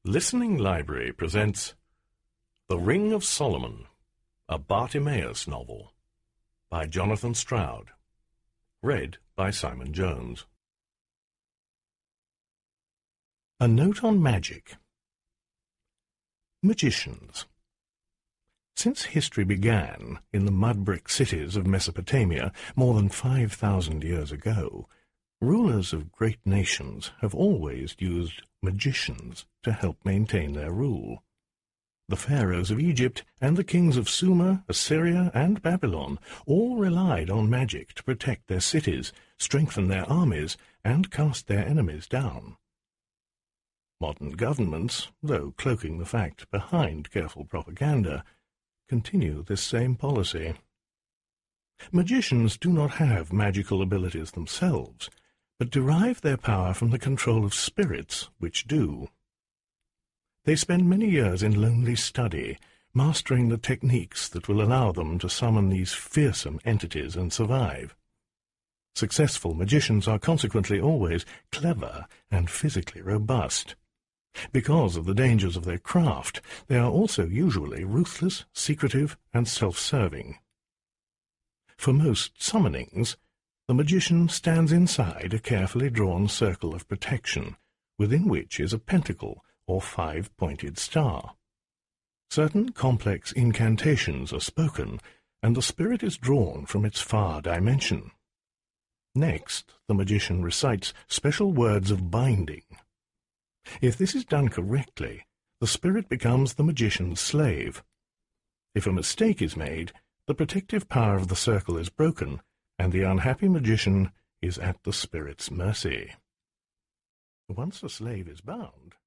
Listening Library presents The Ring of Solomon, a Bartimaeus novel, by Jonathan Stroud, read by Simon Jones. A Note on Magic. Magicians. Since history began in the mud-brick cities of Mesopotamia more than 5,000 years ago, rulers of great nations have always used magicians to help maintain their rule. The pharaohs of Egypt and the kings of Sumer, Assyria, and Babylon all relied on magic to protect their cities, strengthen their armies, and cast their enemies down. Modern governments, though cloaking the fact behind careful propaganda, continue this same policy. Magicians do not have magical abilities themselves, but derive their power from the control of spirits which do. They spend many years in lonely study, mastering the techniques that will allow them to summon these fearsome entities and survive. Successful magicians are consequently always clever and physically robust. Because of the dangers of their craft, they are also usually ruthless, secretive, and self-serving. For most summonings, the magician stands inside a carefully drawn circle of protection, within which is a pentacle or five-pointed star. Certain complex incantations are spoken, and the spirit is drawn from its far dimension. Next, the magician recites special words of binding. If this is done correctly, the spirit becomes the magician's slave. If a mistake is made, the protective power of the circle is broken, and the unhappy magician is at the spirit's mercy. Once a slave is bound,